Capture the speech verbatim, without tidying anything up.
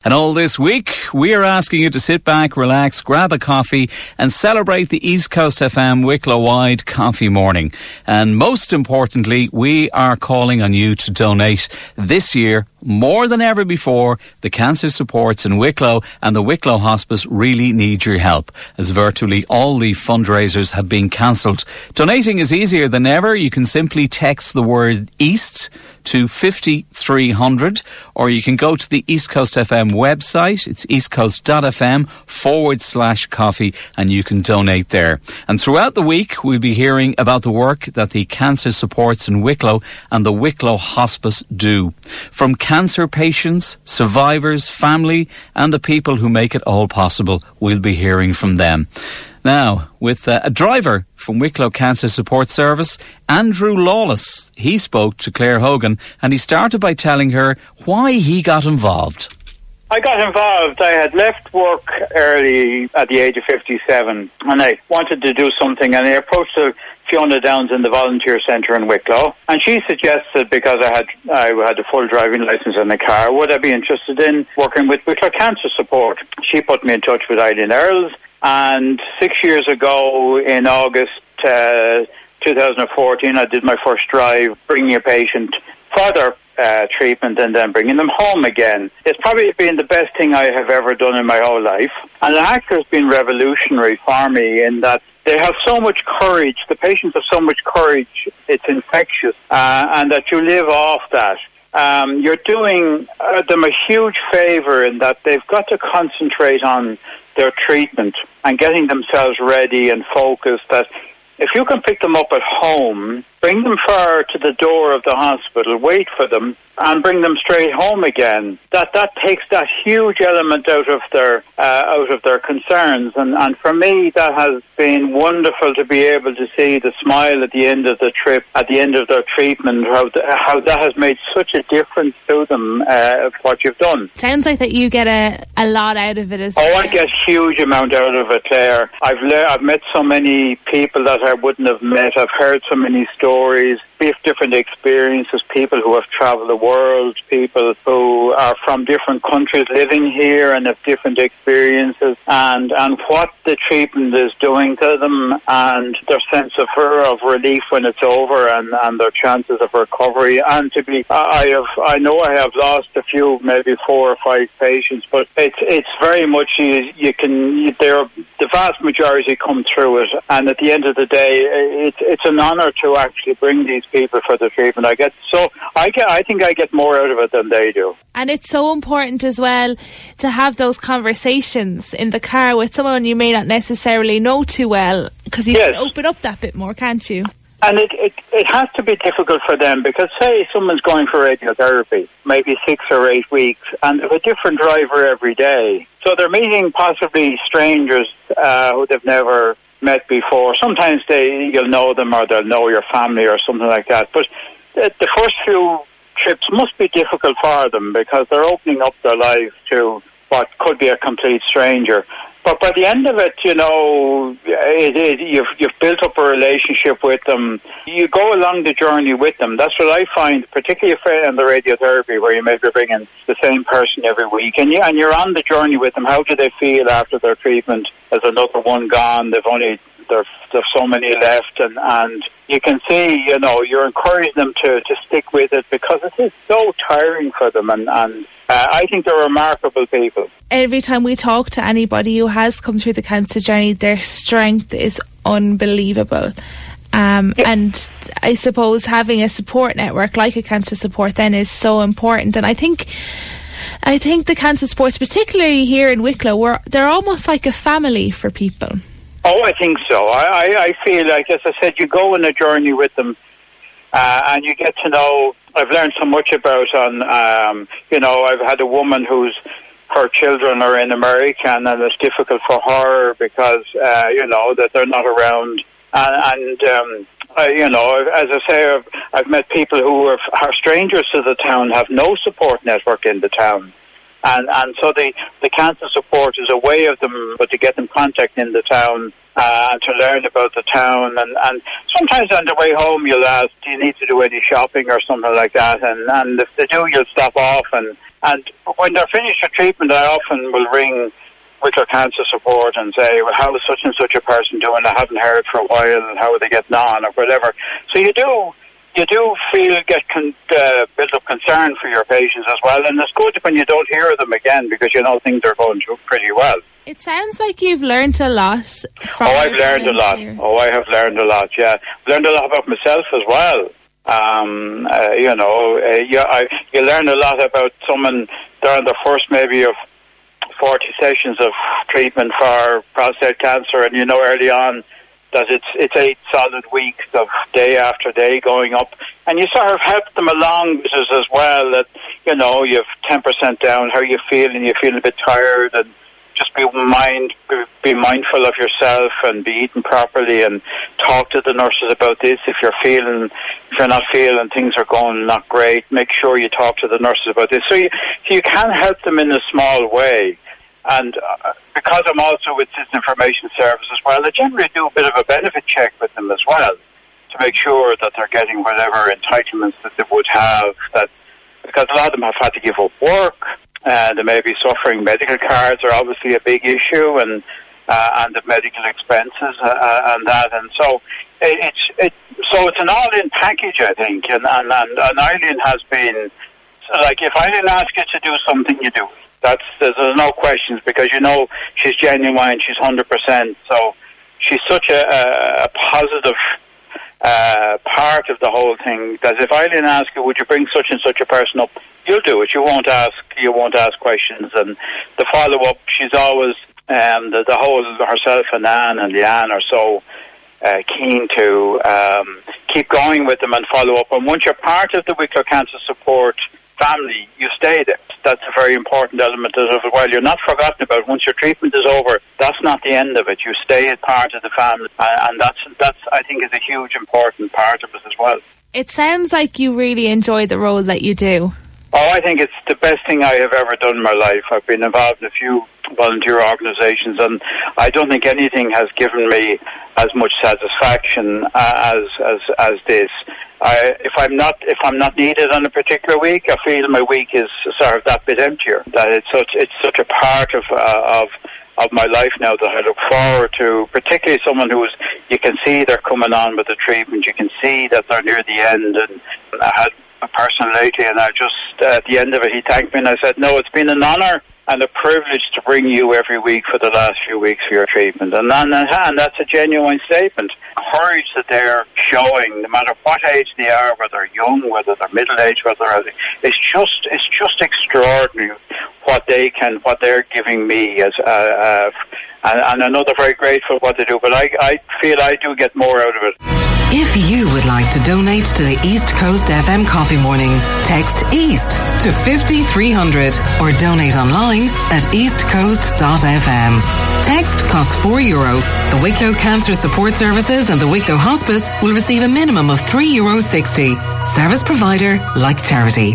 And all this week, we are asking you to sit back, relax, grab a coffee and celebrate the East Coast F M Wicklow-wide Coffee Morning. And most importantly, we are calling on you to donate this year, more than ever before. The cancer supports in Wicklow and the Wicklow Hospice really need your help, as virtually all the fundraisers have been cancelled. Donating is easier than ever. You can simply text the word EAST to fifty-three hundred, or you can go to the East Coast F M website. It's eastcoast.fm forward slash coffee, and you can donate there. And throughout the week, we'll be hearing about the work that the cancer supports in Wicklow and the Wicklow Hospice do. From cancer patients, survivors, family, and the people who make it all possible, we'll be hearing from them. Now, with uh, a driver from Wicklow Cancer Support Service, Andrew Lawless, he spoke to Claire Hogan, and he started by telling her why he got involved. I got involved. I had left work early at the age of fifty-seven, and I wanted to do something, and I approached Fiona Downs in the volunteer centre in Wicklow, and she suggested, because I had I had a full driving licence in the car, would I be interested in working with Wicklow Cancer Support. She put me in touch with Eileen Earls, and six years ago in August uh, twenty fourteen, I did my first drive, bringing a patient further Uh, treatment and then bringing them home again. It's probably been the best thing I have ever done in my whole life. And it actually has been revolutionary for me in that they have so much courage. The patients have so much courage. It's infectious. Uh, and that you live off that. Um, you're doing uh, them a huge favour in that they've got to concentrate on their treatment and getting themselves ready and focused. That if you can pick them up at home, bring them far to the door of the hospital, wait for them, and bring them straight home again. That that takes that huge element out of their uh, out of their concerns, and, and for me that has been wonderful to be able to see the smile at the end of the trip, at the end of their treatment, how th- how that has made such a difference to them. Uh, what you've done sounds like that you get a, a lot out of it as well. Oh, I get a huge amount out of it, Claire. I've le- I've met so many people that I wouldn't have met. I've heard so many stories, different experiences, people who have travelled the world, people who are from different countries living here and have different experiences, and, and what the treatment is doing to them, and their sense of of relief when it's over, and, and their chances of recovery. And to be, I have, I know I have lost a few, maybe four or five patients, but it's it's very much you, you can. You, there, the vast majority come through it, and at the end of the day, it's it's an honour to actually bring these people for the treatment. I get so I get I think I get more out of it than they do. And it's so important as well to have those conversations in the car with someone you may not necessarily know too well, because you yes. can open up that bit more, can't you? And it, it it has to be difficult for them, because say someone's going for radiotherapy, maybe six or eight weeks, and there's a different driver every day. So they're meeting possibly strangers uh, who they've never met before. Sometimes they you'll know them, or they'll know your family or something like that. But the, the first few trips must be difficult for them, because they're opening up their lives to what could be a complete stranger. But by the end of it, you know, it, it, you've, you've built up a relationship with them. You go along the journey with them. That's what I find, particularly in the radiotherapy, where you may be bringing the same person every week. And, you, and you're on the journey with them. How do they feel after their treatment? There's another one gone. They've only, there's, there's so many left. And, and you can see, you know, you're encouraging them to, to stick with it, because it is so tiring for them. And, and uh, I think they're remarkable people. Every time we talk to anybody who has come through the cancer journey, their strength is unbelievable. Um, yeah. And I suppose having a support network like a cancer support then is so important. And I think I think the cancer supports, particularly here in Wicklow, we're, they're almost like a family for people. Oh, I think so. I, I, I feel like, as I said, you go on a journey with them, uh, and you get to know. I've learned so much about on, um, you know, I've had a woman who's, her children are in America, and it's difficult for her because, uh, you know, that they're not around. And, and um, uh, you know, as I say, I've, I've met people who are, are strangers to the town, have no support network in the town. And and so the, the cancer support is a way of them, but to get them contact in the town uh, and to learn about the town. And, and sometimes on the way home you'll ask, do you need to do any shopping or something like that? And, and if they do, you'll stop off and And when they're finished with treatment, I often will ring Wicklow Cancer Support and say, well, how is such and such a person doing? I haven't heard for a while, and how are they getting on, or whatever. So you do you do feel, get con- uh, build up concern for your patients as well, and it's good when you don't hear them again, because you know things are going pretty well. It sounds like you've learned a lot from Oh, I've learned a lot. Here. Oh, I have learned a lot, yeah. I've learned a lot about myself as well. Um, uh, you know, uh, you, I, you learn a lot about someone, they're on the first maybe of forty sessions of treatment for prostate cancer, and you know early on that it's it's eight solid weeks of day after day going up, and you sort of help them along with us as well, that, you know, you have ten percent down, how you feel, and you feel a bit tired, and just be mind be mindful of yourself and be eating properly, and talk to the nurses about this. If you're feeling, if you're not feeling things are going not great, make sure you talk to the nurses about this. So you, so you can help them in a small way. And uh, because I'm also with Citizen Information Service as well, I generally do a bit of a benefit check with them as well to make sure that they're getting whatever entitlements that they would have. That because a lot of them have had to give up work, uh, they may be suffering. Medical cards are obviously a big issue, and uh, and the medical expenses uh, and that. And so it, it's it, so it's an all-in package, I think. And and and, and Eileen has been like, if I didn't ask you to do something, you do it. That's there's, there's no questions, because you know she's genuine, she's one hundred percent. So she's such a, a, a positive uh, part of the whole thing that if I didn't ask you, would you bring such and such a person up, you'll do it. You won't ask. You won't ask questions. And the follow up, she's always um, the, the whole herself and Anne and Leanne are so uh, keen to um, keep going with them and follow up. And once you're part of the Wicklow Cancer Support family, you stay there. That's a very important element of it. While you're not forgotten about, once your treatment is over, that's not the end of it. You stay as part of the family, and that's that's I think is a huge important part of it as well. It sounds like you really enjoy the role that you do. Oh, I think it's the best thing I have ever done in my life. I've been involved in a few volunteer organisations, and I don't think anything has given me as much satisfaction uh, as as as this. I, if I'm not if I'm not needed on a particular week, I feel my week is sort of that bit emptier. That it's such it's such a part of uh, of of my life now that I look forward to. Particularly someone who's, you can see they're coming on with the treatment. You can see that they're near the end. And I had a person lately, and I just uh, at the end of it, he thanked me, and I said, "No, it's been an honour and a privilege to bring you every week for the last few weeks for your treatment." And, and, and that's a genuine statement. Courage that they're showing, no matter what age they are, whether they're young, whether they're middle-aged, whether they're, it's just it's just extraordinary what they can, what they're giving me as uh, uh, and, and I know they're very grateful for what they do, but I, I feel I do get more out of it. If you would like to donate to the East Coast F M Coffee Morning, text EAST to fifty-three hundred or donate online at east coast dot f m. Text costs four euro. The Wicklow Cancer Support Services and the Wicklow Hospice will receive a minimum of three euro sixty. Service provider like charity.